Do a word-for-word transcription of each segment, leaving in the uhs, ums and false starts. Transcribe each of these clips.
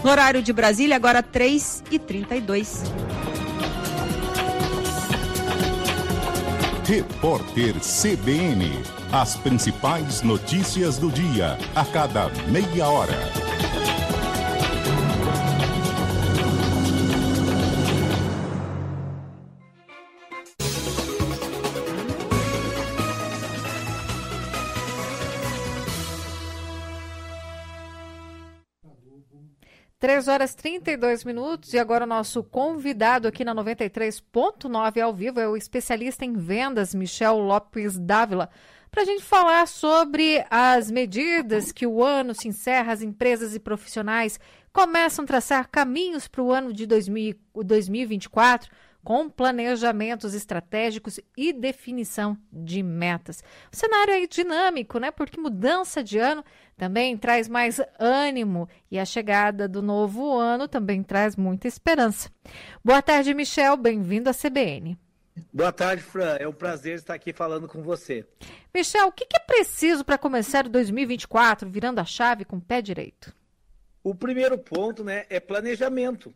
No horário de Brasília, agora três e trinta e dois. Repórter C B N. As principais notícias do dia, a cada meia hora. três horas e trinta e dois minutos e agora o nosso convidado aqui na noventa e três ponto nove ao vivo é o especialista em vendas, Michel Lopes Dávila, para a gente falar sobre as medidas que o ano se encerra, as empresas e profissionais começam a traçar caminhos para o ano de dois mil e vinte e quatro, com planejamentos estratégicos e definição de metas. O cenário é dinâmico, né? Porque mudança de ano também traz mais ânimo e a chegada do novo ano também traz muita esperança. Boa tarde, Michel. Bem-vindo à C B N. Boa tarde, Fran. É um prazer estar aqui falando com você. Michel, o que é preciso para começar o dois mil e vinte e quatro virando a chave com o pé direito? O primeiro ponto, né, é planejamento.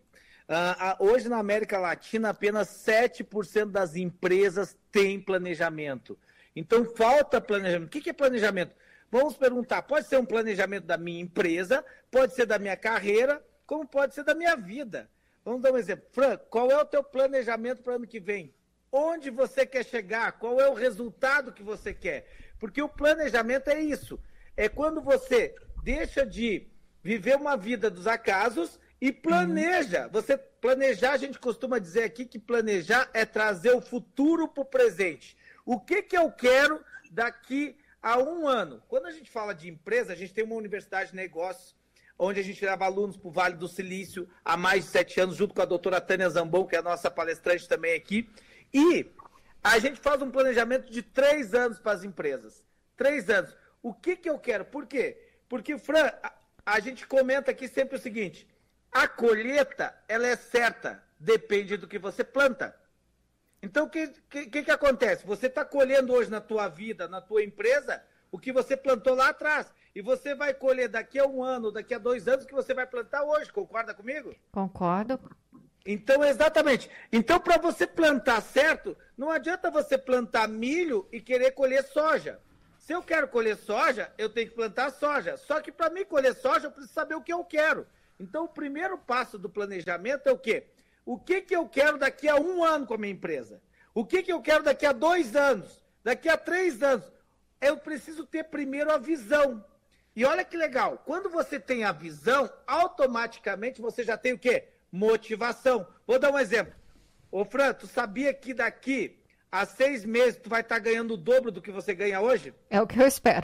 Uh, hoje na América Latina apenas sete por cento das empresas têm planejamento. Então falta planejamento. O que é planejamento? Vamos perguntar, pode ser um planejamento da minha empresa, pode ser da minha carreira, como pode ser da minha vida. Vamos dar um exemplo. Fran, qual é o teu planejamento para o ano que vem? Onde você quer chegar? Qual é o resultado que você quer? Porque o planejamento é isso. É quando você deixa de viver uma vida dos acasos e planeja. Você planejar, a gente costuma dizer aqui que planejar é trazer o futuro para o presente. O que, que eu quero daqui a um ano? Quando a gente fala de empresa, a gente tem uma universidade de negócios, onde a gente leva alunos para o Vale do Silício há mais de sete anos, junto com a doutora Tânia Zambon, que é a nossa palestrante também aqui. E a gente faz um planejamento de três anos para as empresas. Três anos. O que, que eu quero? Por quê? Porque, Fran, a, a gente comenta aqui sempre o seguinte: a colheita, ela é certa, depende do que você planta. Então, o que, que, que acontece? Você está colhendo hoje na tua vida, na tua empresa, o que você plantou lá atrás. E você vai colher daqui a um ano, daqui a dois anos, o que você vai plantar hoje. Concorda comigo? Concordo. Então, exatamente. Então, para você plantar certo, não adianta você plantar milho e querer colher soja. Se eu quero colher soja, eu tenho que plantar soja. Só que para mim colher soja, eu preciso saber o que eu quero. Então, o primeiro passo do planejamento é o quê? O que, que eu quero daqui a um ano com a minha empresa? O que, que eu quero daqui a dois anos? Daqui a três anos? Eu preciso ter primeiro a visão. E olha que legal, quando você tem a visão, automaticamente você já tem o quê? Motivação. Vou dar um exemplo. Ô, Fran, tu sabia que daqui a seis meses tu vai estar ganhando o dobro do que você ganha hoje? É o que eu espero.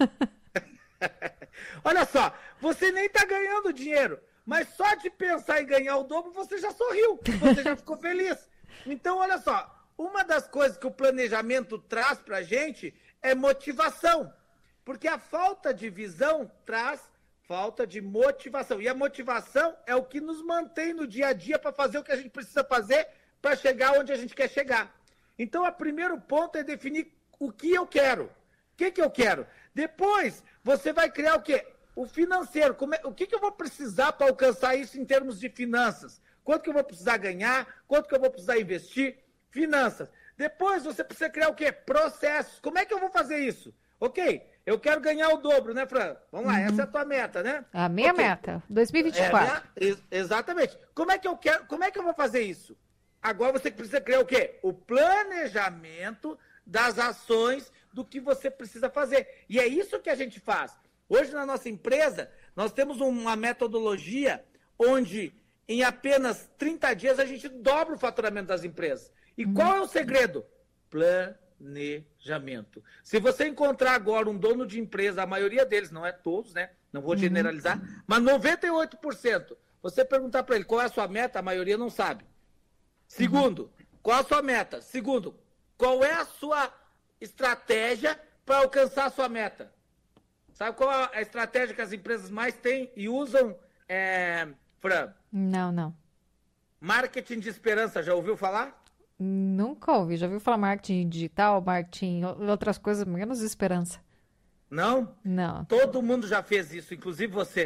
Olha só, você nem está ganhando dinheiro, mas só de pensar em ganhar o dobro, você já sorriu, você já ficou feliz. Então, olha só, uma das coisas que o planejamento traz para a gente é motivação, porque a falta de visão traz falta de motivação, e a motivação é o que nos mantém no dia a dia para fazer o que a gente precisa fazer para chegar onde a gente quer chegar. Então, o primeiro ponto é definir o que eu quero. O que, que eu quero? Depois, você vai criar o quê? O financeiro. Como é, o que, que eu vou precisar para alcançar isso em termos de finanças? Quanto que eu vou precisar ganhar? Quanto que eu vou precisar investir? Finanças. Depois, você precisa criar o quê? Processos. Como é que eu vou fazer isso? Ok, eu quero ganhar o dobro, né, Fran? Vamos lá, uhum. Essa é a tua meta, né? A minha okay. meta, dois mil e vinte e quatro. É, minha, exatamente. Como é que eu quero, como é que eu vou fazer isso? Agora você precisa criar o quê? O planejamento das ações do que você precisa fazer. E é isso que a gente faz. Hoje, na nossa empresa, nós temos uma metodologia onde, em apenas trinta dias, a gente dobra o faturamento das empresas. E uhum. qual é o segredo? Planejamento. Se você encontrar agora um dono de empresa, a maioria deles, não é todos, né? Não vou generalizar, uhum. mas noventa e oito por cento. Você perguntar para ele qual é a sua meta, a maioria não sabe. Segundo, uhum. qual é a sua meta? Segundo, qual é a sua estratégia para alcançar a sua meta? Sabe qual é a estratégia que as empresas mais têm e usam, é, Fran? Não, não. Marketing de esperança, já ouviu falar? Nunca ouvi. Já ouviu falar marketing digital, marketing, outras coisas, menos esperança. Não? Não. Todo mundo já fez isso, inclusive você.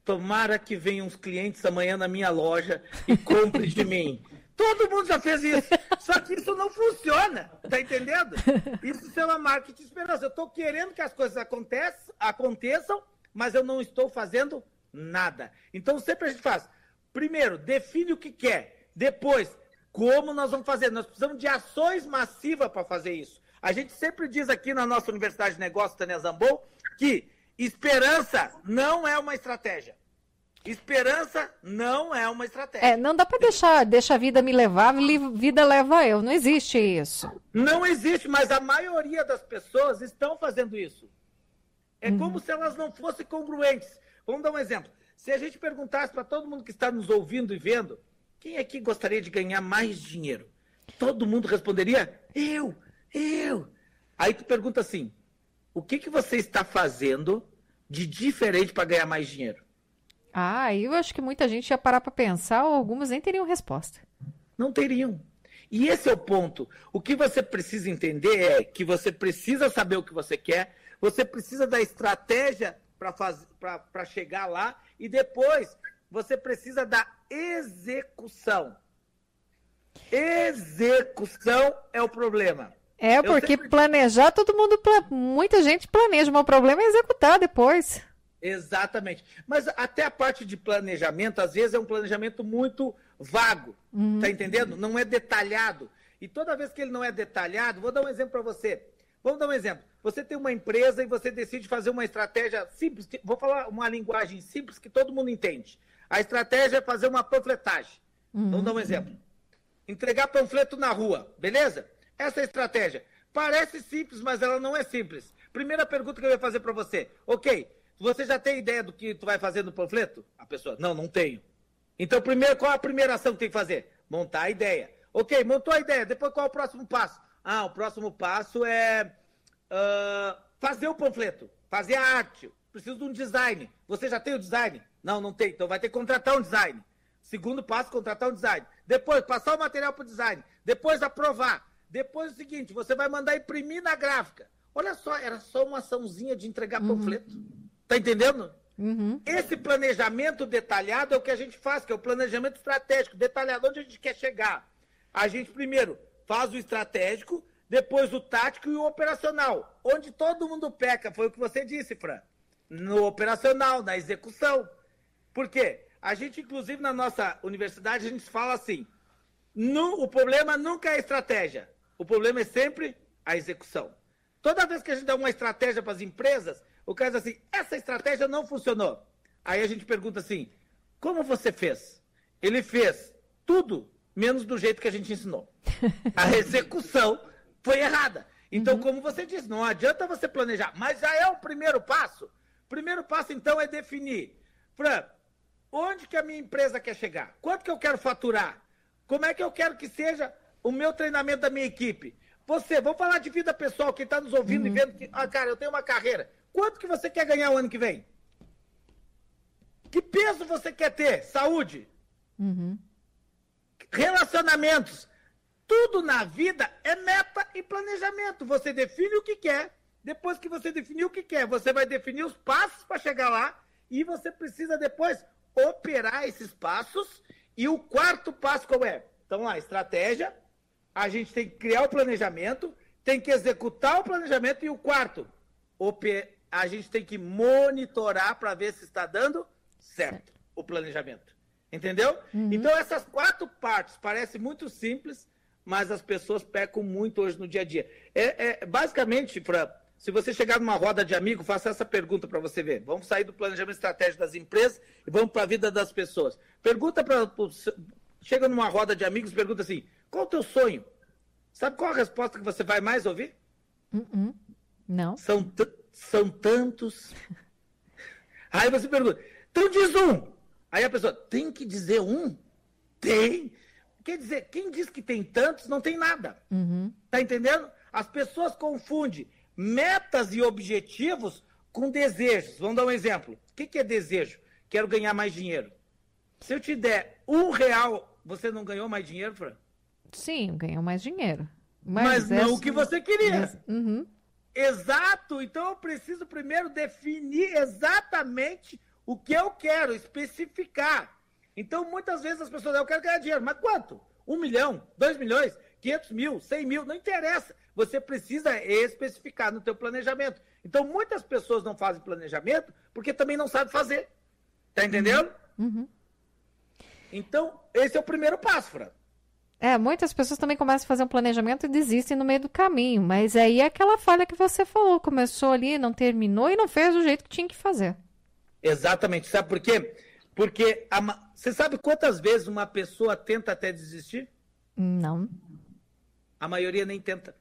tomara que venham uns clientes amanhã na minha loja e comprem de mim. Todo mundo já fez isso, só que isso não funciona, tá entendendo? Isso é uma marketing esperança. Eu estou querendo que as coisas aconteçam, aconteçam, mas eu não estou fazendo nada. Então sempre a gente faz, primeiro, define o que quer, depois, como nós vamos fazer. Nós precisamos de ações massivas para fazer isso. A gente sempre diz aqui na nossa Universidade de Negócios, Tânia Zambon, que esperança não é uma estratégia. Esperança não é uma estratégia. É, não dá para deixar, deixa a vida me levar, vida leva eu. Não existe isso. Não existe, mas a maioria das pessoas estão fazendo isso. É uhum. como se elas não fossem congruentes. Vamos dar um exemplo. Se a gente perguntasse para todo mundo que está nos ouvindo e vendo, quem aqui gostaria de ganhar mais dinheiro? Todo mundo responderia, eu, eu. Aí tu pergunta assim, o que, que você está fazendo de diferente para ganhar mais dinheiro? Ah, eu acho que muita gente ia parar para pensar, ou algumas nem teriam resposta. Não teriam. E esse é o ponto. O que você precisa entender é que você precisa saber o que você quer, você precisa da estratégia para chegar lá, e depois você precisa da execução. Execução é o problema. É, porque sempre... planejar, todo mundo, muita gente planeja, mas o problema é executar depois. Exatamente. Mas até a parte de planejamento, às vezes é um planejamento muito vago, uhum. tá entendendo? Não é detalhado. E toda vez que ele não é detalhado, vou dar um exemplo para você. Vamos dar um exemplo. Você tem uma empresa e você decide fazer uma estratégia simples, vou falar uma linguagem simples que todo mundo entende. A estratégia é fazer uma panfletagem. Uhum. Vamos dar um exemplo. Entregar panfleto na rua, beleza? Essa é a estratégia. Parece simples, mas ela não é simples. Primeira pergunta que eu ia fazer para você. Ok, você já tem ideia do que tu vai fazer no panfleto? A pessoa, não, não tenho. Então, primeiro, qual a primeira ação que tem que fazer? Montar a ideia. Ok, montou a ideia. Depois, qual é o próximo passo? Ah, o próximo passo é uh, fazer o panfleto, fazer a arte. Preciso de um design. Você já tem o design? Não, não tem. Então, vai ter que contratar um design. Segundo passo, contratar um design. Depois, passar o material para o design. Depois, aprovar. Depois, o seguinte, você vai mandar imprimir na gráfica. Olha só, era só uma açãozinha de entregar uhum. panfleto. Tá entendendo? Uhum. Esse planejamento detalhado é o que a gente faz, que é o planejamento estratégico, detalhado, onde a gente quer chegar. A gente primeiro faz o estratégico, depois o tático e o operacional. Onde todo mundo peca, foi o que você disse, Fran. No operacional, na execução. Por quê? A gente, inclusive, na nossa universidade, a gente fala assim, no, o problema nunca é a estratégia, o problema é sempre a execução. Toda vez que a gente dá uma estratégia para as empresas, o cara diz assim, essa estratégia não funcionou. Aí a gente pergunta assim, como você fez? Ele fez tudo menos do jeito que a gente ensinou. A execução foi errada. Então, uhum. como você disse, não adianta você planejar, mas já é o primeiro passo. O primeiro passo, então, é definir. Fran, onde que a minha empresa quer chegar? Quanto que eu quero faturar? Como é que eu quero que seja o meu treinamento da minha equipe? Você, vamos falar de vida pessoal, quem está nos ouvindo uhum. e vendo que, ah, cara, eu tenho uma carreira. Quanto que você quer ganhar o ano que vem? Que peso você quer ter? Saúde? Uhum. Relacionamentos? Tudo na vida é meta e planejamento. Você define o que quer. Depois que você definir o que quer, você vai definir os passos para chegar lá e você precisa depois operar esses passos. E o quarto passo qual é? Então lá, estratégia, a gente tem que criar o planejamento, tem que executar o planejamento e o quarto, a gente tem que monitorar para ver se está dando certo o planejamento. Entendeu? Uhum. Então essas quatro partes parecem muito simples, mas as pessoas pecam muito hoje no dia a dia. É, é basicamente, pra, se você chegar numa roda de amigos, faça essa pergunta para você ver. Vamos sair do planejamento estratégico das empresas e vamos para a vida das pessoas. Pergunta para... Chega numa roda de amigos e pergunta assim, qual é o teu sonho? Sabe qual a resposta que você vai mais ouvir? Uh-uh. Não. São, t- são tantos. Aí você pergunta, então diz um. Aí a pessoa, tem que dizer um? Tem. Quer dizer, quem diz que tem tantos, não tem nada. Uhum. Tá entendendo? As pessoas confundem metas e objetivos com desejos. Vamos dar um exemplo. O que, que é desejo? Quero ganhar mais dinheiro. Se eu te der um real, você não ganhou mais dinheiro, Fran? Sim, ganhou mais dinheiro. Mas, Mas não é... o que você queria. Uhum. Exato. Então eu preciso primeiro definir exatamente o que eu quero, especificar. Então, muitas vezes as pessoas dizem, eu quero ganhar dinheiro, mas quanto? Um milhão, dois milhões, quinhentos mil, cem mil, não interessa. Você precisa especificar no teu planejamento. Então, muitas pessoas não fazem planejamento porque também não sabem fazer. Tá entendendo? Uhum. Então, esse é o primeiro passo, Fran. É, muitas pessoas também começam a fazer um planejamento e desistem no meio do caminho. Mas aí é aquela falha que você falou. Começou ali, não terminou e não fez do jeito que tinha que fazer. Exatamente. Sabe por quê? Porque a, você sabe quantas vezes uma pessoa tenta até desistir? Não. A maioria nem tenta.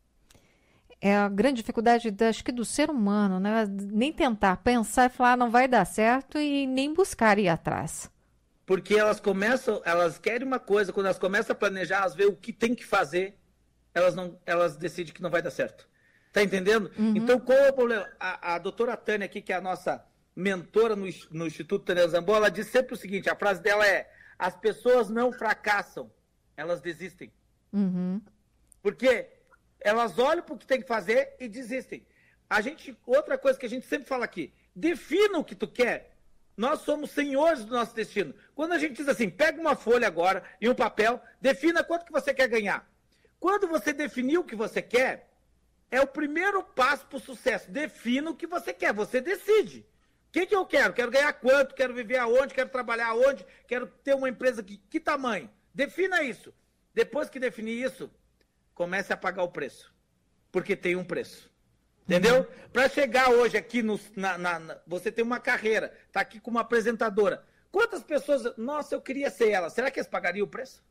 É a grande dificuldade, acho que do ser humano, né? Nem tentar, pensar e falar, ah, não vai dar certo e nem buscar ir atrás. Porque elas começam, elas querem uma coisa, quando elas começam a planejar, elas veem o que tem que fazer, elas, não, elas decidem que não vai dar certo. Tá entendendo? Uhum. Então, qual é o problema? A, a doutora Tânia aqui, que é a nossa mentora no, no Instituto Tânia Zamboa, ela diz sempre o seguinte, a frase dela é, as pessoas não fracassam, elas desistem. Uhum. Porque elas olham para o que tem que fazer e desistem. A gente, outra coisa que a gente sempre fala aqui, defina o que tu quer. Nós somos senhores do nosso destino. Quando a gente diz assim, pega uma folha agora e um papel, defina quanto que você quer ganhar. Quando você definir o que você quer, é o primeiro passo para o sucesso. Defina o que você quer, você decide. O que, que eu quero? Quero ganhar quanto? Quero viver aonde? Quero trabalhar aonde? Quero ter uma empresa que, que tamanho? Defina isso. Depois que definir isso, comece a pagar o preço. Porque tem um preço. Entendeu? Uhum. Para chegar hoje aqui, no, na, na, na, você tem uma carreira, está aqui com uma apresentadora. Quantas pessoas, nossa, eu queria ser ela. Será que eles pagariam o preço?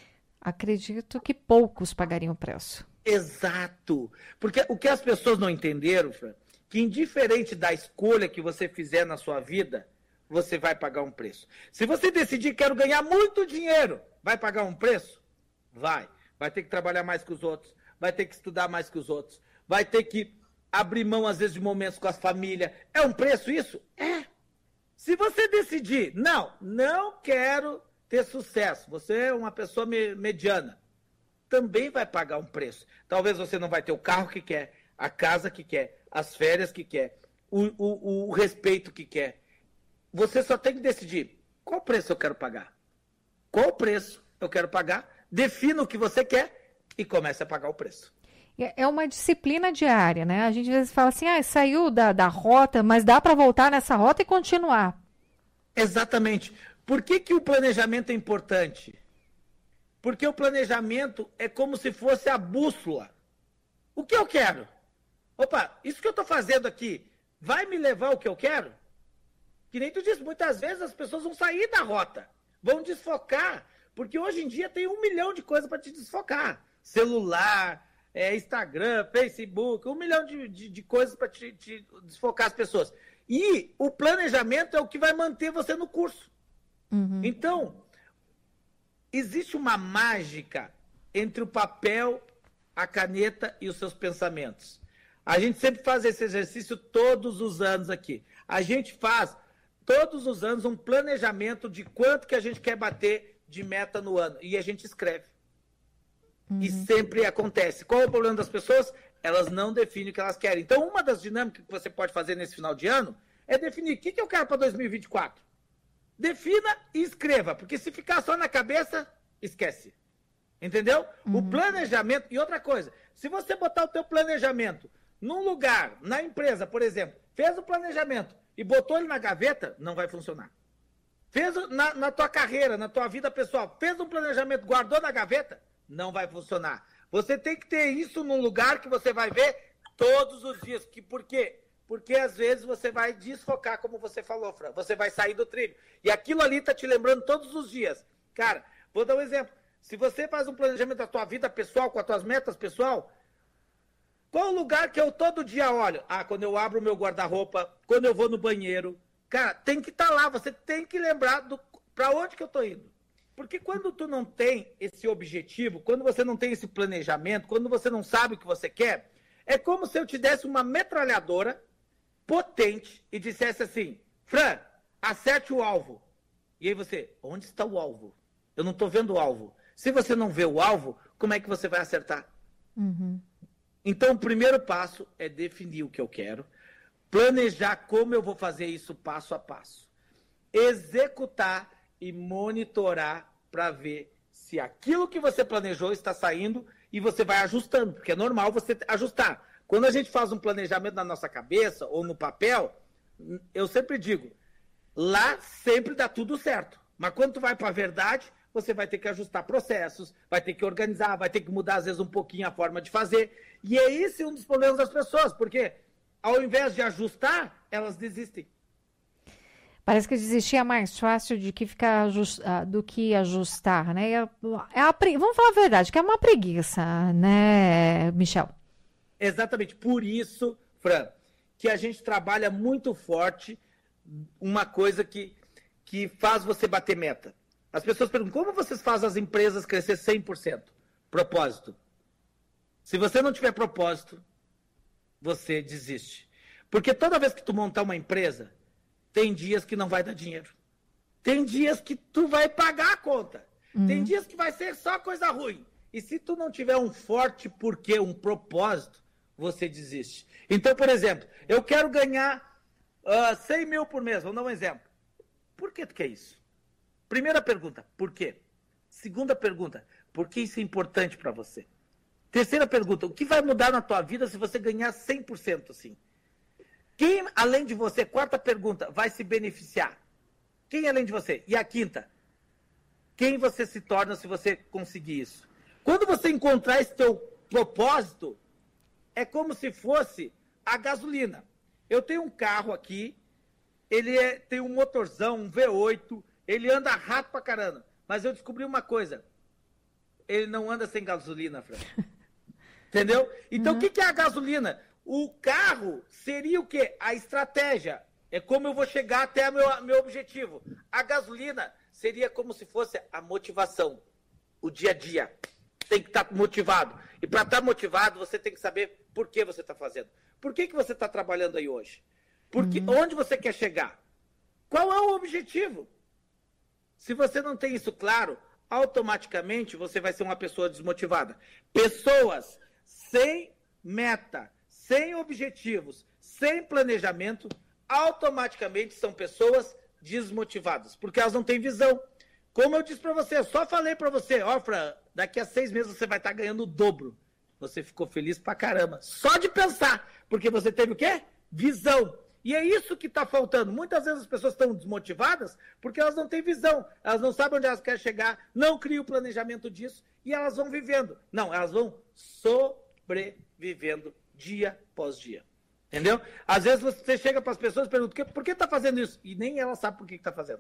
Acredito que poucos pagariam o preço. Exato. Porque o que as pessoas não entenderam, Fran, que indiferente da escolha que você fizer na sua vida, você vai pagar um preço. Se você decidir, quero ganhar muito dinheiro, vai pagar um preço? Vai. Vai ter que trabalhar mais que os outros, vai ter que estudar mais que os outros, vai ter que abrir mão, às vezes, de momentos com as famílias. É um preço isso? É. Se você decidir, não, não quero ter sucesso, você é uma pessoa me, mediana, também vai pagar um preço. Talvez você não vai ter o carro que quer, a casa que quer, as férias que quer, o, o, o respeito que quer. Você só tem que decidir qual preço eu quero pagar. Qual preço eu quero pagar, defina o que você quer e comece a pagar o preço. É uma disciplina diária, né? A gente às vezes fala assim, ah, saiu da, da rota, mas dá para voltar nessa rota e continuar. Exatamente. Por que que o planejamento é importante? Porque o planejamento é como se fosse a bússola. O que eu quero? Opa, isso que eu estou fazendo aqui vai me levar ao que eu quero? Que nem tu disse, muitas vezes as pessoas vão sair da rota, vão desfocar, porque hoje em dia tem um milhão de coisas para te desfocar. Celular, é, Instagram, Facebook, um milhão de, de, de coisas para te, te desfocar as pessoas. E o planejamento é o que vai manter você no curso. Uhum. Então, existe uma mágica entre o papel, a caneta e os seus pensamentos. A gente sempre faz esse exercício todos os anos aqui. A gente faz todos os anos um planejamento de quanto que a gente quer bater de meta no ano. E a gente escreve. Uhum. E sempre acontece. Qual é o problema das pessoas? Elas não definem o que elas querem. Então, uma das dinâmicas que você pode fazer nesse final de ano é definir o que, que eu quero para dois mil e vinte e quatro. Defina e escreva, porque se ficar só na cabeça, esquece. Entendeu? Uhum. O planejamento... E outra coisa, se você botar o teu planejamento num lugar, na empresa, por exemplo, fez o planejamento e botou ele na gaveta, não vai funcionar. Fez na, na tua carreira, na tua vida pessoal, fez um planejamento, guardou na gaveta, não vai funcionar. Você tem que ter isso num lugar que você vai ver todos os dias. Que, por quê? Porque às vezes você vai desfocar, como você falou, Fran. Você vai sair do trilho. E aquilo ali está te lembrando todos os dias. Cara, vou dar um exemplo. Se você faz um planejamento da tua vida pessoal, com as tuas metas pessoal, qual o lugar que eu todo dia olho? Ah, quando eu abro o meu guarda-roupa, quando eu vou no banheiro. Cara, tem que estar tá lá. Você tem que lembrar do, para onde que eu estou indo. Porque quando tu não tem esse objetivo, quando você não tem esse planejamento, quando você não sabe o que você quer, é como se eu te desse uma metralhadora potente e dissesse assim, Fran, acerte o alvo. E aí você, onde está o alvo? Eu não estou vendo o alvo. Se você não vê o alvo, como é que você vai acertar? Uhum. Então, o primeiro passo é definir o que eu quero, planejar como eu vou fazer isso passo a passo. executar e monitorar para ver se aquilo que você planejou está saindo e você vai ajustando, porque é normal você ajustar. Quando a gente faz um planejamento na nossa cabeça ou no papel, eu sempre digo, lá sempre dá tudo certo. Mas quando tu vai para a verdade, você vai ter que ajustar processos, vai ter que organizar, vai ter que mudar às vezes um pouquinho a forma de fazer. E é esse um dos problemas das pessoas, porque ao invés de ajustar, elas desistem. Parece que desistir é mais fácil de que ficar ajust... do que ajustar, né? É, é a pre... Vamos falar a verdade, que é uma preguiça, né, Michel? Exatamente. Por isso, Fran, que a gente trabalha muito forte uma coisa que, que faz você bater meta. As pessoas perguntam, como vocês fazem as empresas crescer cem por cento? Propósito. Se você não tiver propósito, você desiste. Porque toda vez que tu montar uma empresa, tem dias que não vai dar dinheiro. Tem dias que tu vai pagar a conta. Uhum. Tem dias que vai ser só coisa ruim. E se tu não tiver um forte porquê, um propósito, você desiste. Então, por exemplo, eu quero ganhar uh, cem mil por mês. Vamos dar um exemplo. Por que tu quer isso? Primeira pergunta, por quê? Segunda pergunta, por que isso é importante para você? Terceira pergunta, o que vai mudar na tua vida se você ganhar cem por cento assim? Quem, além de você, quarta pergunta, vai se beneficiar? Quem, além de você? E a quinta, quem você se torna se você conseguir isso? Quando você encontrar esse teu propósito, é como se fosse a gasolina. Eu tenho um carro aqui, ele é, tem um motorzão, um V oito, ele anda rápido pra caramba. Mas eu descobri uma coisa, ele não anda sem gasolina, Fran. Entendeu? Então, o uhum. que, que é a gasolina? O carro seria o quê? A estratégia. É como eu vou chegar até o meu, meu objetivo. A gasolina seria como se fosse a motivação. O dia a dia. Tem que estar motivado. E para estar motivado, você tem que saber por que você está fazendo. Por que, que você está trabalhando aí hoje? Porque, uhum. Onde você quer chegar? Qual é o objetivo? Se você não tem isso claro, automaticamente você vai ser uma pessoa desmotivada. Pessoas sem meta, sem objetivos, sem planejamento, automaticamente são pessoas desmotivadas, porque elas não têm visão. Como eu disse para você, eu só falei para você, ó, Fran, daqui a seis meses você vai estar ganhando o dobro. Você ficou feliz pra caramba, só de pensar, porque você teve o quê? Visão. E é isso que está faltando. Muitas vezes as pessoas estão desmotivadas porque elas não têm visão, elas não sabem onde elas querem chegar, não criam o planejamento disso e elas vão vivendo. Não, elas vão sobrevivendo dia após dia. Entendeu? Às vezes você chega para as pessoas e pergunta, por que está fazendo isso? E nem ela sabe por que está fazendo.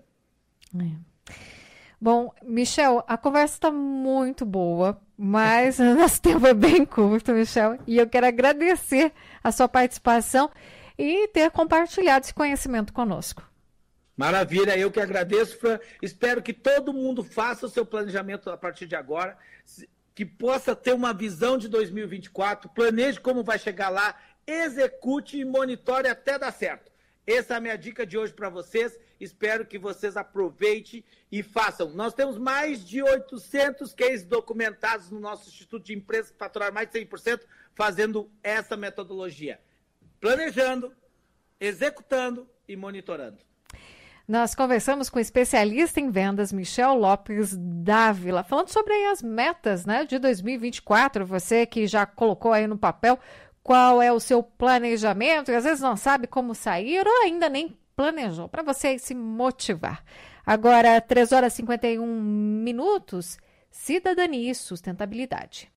É. Bom, Michel, a conversa está muito boa, mas o nosso tempo é bem curto, Michel, e eu quero agradecer a sua participação e ter compartilhado esse conhecimento conosco. Maravilha, eu que agradeço, Fran. Espero que todo mundo faça o seu planejamento a partir de agora, que possa ter uma visão de dois mil e vinte e quatro, planeje como vai chegar lá, execute e monitore até dar certo. Essa é a minha dica de hoje para vocês. Espero que vocês aproveitem e façam. Nós temos mais de oitocentos cases documentados no nosso Instituto de Empresas que faturaram mais de cem por cento fazendo essa metodologia. Planejando, executando e monitorando. Nós conversamos com o especialista em vendas, Michel Lopes Dávila, falando sobre as metas, né, de dois mil e vinte e quatro. Você que já colocou aí no papel qual é o seu planejamento e às vezes não sabe como sair ou ainda nem planejou, para você se motivar. Agora, três horas e cinquenta e um minutos, cidadania e sustentabilidade.